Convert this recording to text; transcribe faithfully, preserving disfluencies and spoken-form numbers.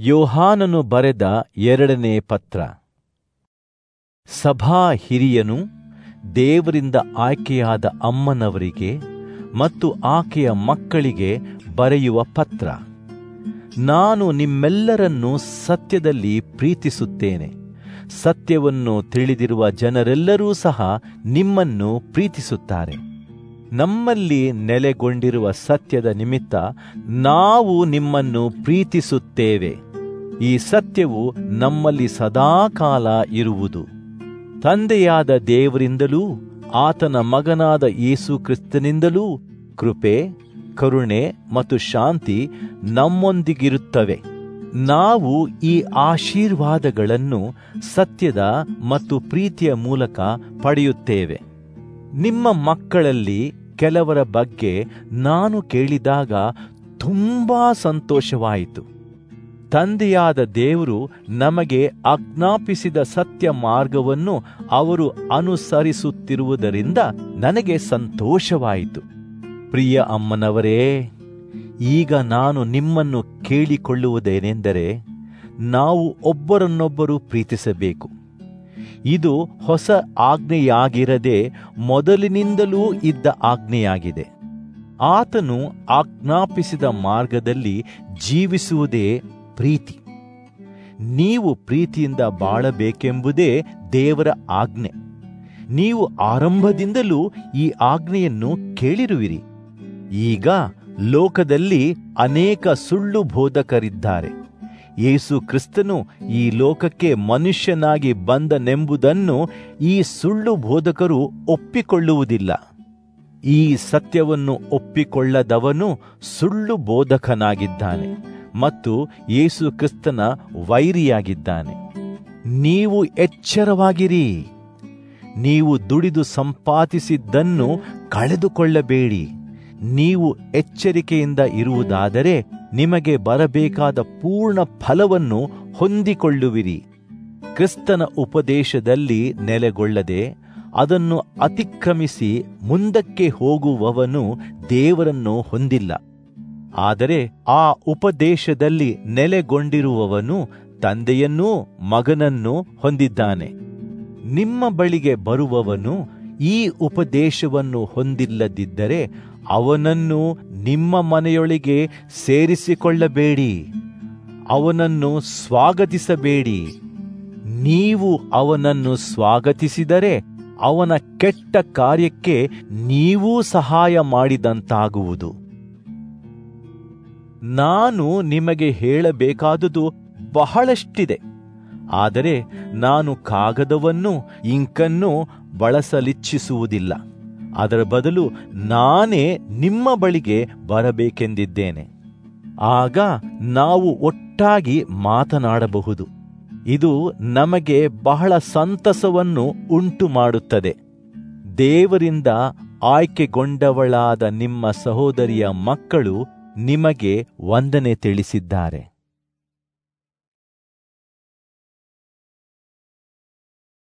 ಯೋಹಾನನು ಬರೆದ ಎರಡನೇ ಪತ್ರ. ಸಭಾ ಹಿರಿಯನು ದೇವರಿಂದ ಆಯ್ಕೆಯಾದ ಅಮ್ಮನವರಿಗೆ ಮತ್ತು ಆಕೆಯ ಮಕ್ಕಳಿಗೆ ಬರೆಯುವ ಪತ್ರ. ನಾನು ನಿಮ್ಮೆಲ್ಲರನ್ನೂ ಸತ್ಯದಲ್ಲಿ ಪ್ರೀತಿಸುತ್ತೇನೆ. ಸತ್ಯವನ್ನು ತಿಳಿದಿರುವ ಜನರೆಲ್ಲರೂ ಸಹ ನಿಮ್ಮನ್ನು ಪ್ರೀತಿಸುತ್ತಾರೆ. ನಮ್ಮಲ್ಲಿ ನೆಲೆಗೊಂಡಿರುವ ಸತ್ಯದ ನಿಮಿತ್ತ ನಾವು ನಿಮ್ಮನ್ನು ಪ್ರೀತಿಸುತ್ತೇವೆ. ಈ ಸತ್ಯವು ನಮ್ಮಲ್ಲಿ ಸದಾಕಾಲ ಇರುವುದು. ತಂದೆಯಾದ ದೇವರಿಂದಲೂ ಆತನ ಮಗನಾದ ಯೇಸು ಕ್ರಿಸ್ತನಿಂದಲೂ ಕೃಪೆ, ಕರುಣೆ ಮತ್ತು ಶಾಂತಿ ನಮ್ಮೊಂದಿಗಿರುತ್ತವೆ. ನಾವು ಈ ಆಶೀರ್ವಾದಗಳನ್ನು ಸತ್ಯದ ಮತ್ತು ಪ್ರೀತಿಯ ಮೂಲಕ ಪಡೆಯುತ್ತೇವೆ. ನಿಮ್ಮ ಮಕ್ಕಳಲ್ಲಿ ಕೆಲವರ ಬಗ್ಗೆ ನಾನು ಕೇಳಿದಾಗ ತುಂಬಾ ಸಂತೋಷವಾಯಿತು. ತಂದೆಯಾದ ದೇವರು ನಮಗೆ ಆಜ್ಞಾಪಿಸಿದ ಸತ್ಯ ಮಾರ್ಗವನ್ನು ಅವರು ಅನುಸರಿಸುತ್ತಿರುವುದರಿಂದ ನನಗೆ ಸಂತೋಷವಾಯಿತು. ಪ್ರಿಯ ಅಮ್ಮನವರೇ, ಈಗ ನಾನು ನಿಮ್ಮನ್ನು ಕೇಳಿಕೊಳ್ಳುವುದೇನೆಂದರೆ, ನಾವು ಒಬ್ಬರನ್ನೊಬ್ಬರು ಪ್ರೀತಿಸಬೇಕು. ಇದು ಹೊಸ ಆಜ್ಞೆಯಾಗಿರದೆ ಮೊದಲಿನಿಂದಲೂ ಇದ್ದ ಆಜ್ಞೆಯಾಗಿದೆ. ಆತನು ಆಜ್ಞಾಪಿಸಿದ ಮಾರ್ಗದಲ್ಲಿ ಜೀವಿಸುವುದೇ ಪ್ರೀತಿ. ನೀವು ಪ್ರೀತಿಯಿಂದ ಬಾಳಬೇಕೆಂಬುದೇ ದೇವರ ಆಜ್ಞೆ. ನೀವು ಆರಂಭದಿಂದಲೂ ಈ ಆಜ್ಞೆಯನ್ನು ಕೇಳಿರುವಿರಿ. ಈಗ ಲೋಕದಲ್ಲಿ ಅನೇಕ ಸುಳ್ಳು ಬೋಧಕರಿದ್ದಾರೆ. ಯೇಸು ಕ್ರಿಸ್ತನು ಈ ಲೋಕಕ್ಕೆ ಮನುಷ್ಯನಾಗಿ ಬಂದನೆಂಬುದನ್ನು ಈ ಸುಳ್ಳು ಬೋಧಕರು ಒಪ್ಪಿಕೊಳ್ಳುವುದಿಲ್ಲ. ಈ ಸತ್ಯವನ್ನು ಒಪ್ಪಿಕೊಳ್ಳದವನು ಸುಳ್ಳು ಬೋಧಕನಾಗಿದ್ದಾನೆ ಮತ್ತು ಯೇಸು ಕ್ರಿಸ್ತನ ವೈರಿಯಾಗಿದ್ದಾನೆ. ನೀವು ಎಚ್ಚರವಾಗಿರಿ. ನೀವು ದುಡಿದು ಸಂಪಾದಿಸಿದ್ದನ್ನು ಕಳೆದುಕೊಳ್ಳಬೇಡಿ. ನೀವು ಎಚ್ಚರಿಕೆಯಿಂದ ಇರುವುದಾದರೆ ನಿಮಗೆ ಬರಬೇಕಾದ ಪೂರ್ಣ ಫಲವನ್ನು ಹೊಂದಿಕೊಳ್ಳುವಿರಿ. ಕ್ರಿಸ್ತನ ಉಪದೇಶದಲ್ಲಿ ನೆಲೆಗೊಳ್ಳದೆ ಅದನ್ನು ಅತಿಕ್ರಮಿಸಿ ಮುಂದಕ್ಕೆ ಹೋಗುವವನು ದೇವರನ್ನು ಹೊಂದಿಲ್ಲ. ಆದರೆ ಆ ಉಪದೇಶದಲ್ಲಿ ನೆಲೆಗೊಂಡಿರುವವನು ತಂದೆಯನ್ನೂ ಮಗನನ್ನೂ ಹೊಂದಿದ್ದಾನೆ. ನಿಮ್ಮ ಬಳಿಗೆ ಬರುವವನು ಈ ಉಪದೇಶವನ್ನು ಹೊಂದಿಲ್ಲದಿದ್ದರೆ ಅವನನ್ನು ನಿಮ್ಮ ಮನೆಯೊಳಗೆ ಸೇರಿಸಿಕೊಳ್ಳಬೇಡಿ. ಅವನನ್ನು ಸ್ವಾಗತಿಸಬೇಡಿ. ನೀವು ಅವನನ್ನು ಸ್ವಾಗತಿಸಿದರೆ ಅವನ ಕೆಟ್ಟ ಕಾರ್ಯಕ್ಕೆ ನೀವೂ ಸಹಾಯ ಮಾಡಿದಂತಾಗುವುದು. ನಾನು ನಿಮಗೆ ಹೇಳಬೇಕಾದುದು ಬಹಳಷ್ಟಿದೆ, ಆದರೆ ನಾನು ಕಾಗದವನ್ನು ಇಂಕನ್ನು ಬಳಸಲಿಚ್ಛಿಸುವುದಿಲ್ಲ. ಅದರ ಬದಲು ನಾನೇ ನಿಮ್ಮ ಬಳಿಗೆ ಬರಬೇಕೆಂದಿದ್ದೇನೆ. ಆಗ ನಾವು ಒಟ್ಟಾಗಿ ಮಾತನಾಡಬಹುದು. ಇದು ನಮಗೆ ಬಹಳ ಸಂತಸವನ್ನು ಉಂಟು ಮಾಡುತ್ತದೆ. ದೇವರಿಂದ ಆಯ್ಕೆಗೊಂಡವಳಾದ ನಿಮ್ಮ ಸಹೋದರಿಯ ಮಕ್ಕಳು ನಿಮಗೆ ವಂದನೆ ತಿಳಿಸಿದ್ದಾರೆ.